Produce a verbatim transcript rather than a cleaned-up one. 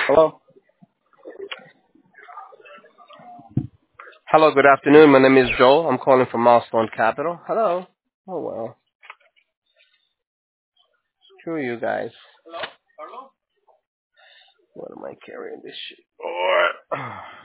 Hello. Hello, good afternoon. My name is Joel. I'm calling from Milestone Capital. Hello. Oh, well. Screw you guys. What am I carrying this shit for?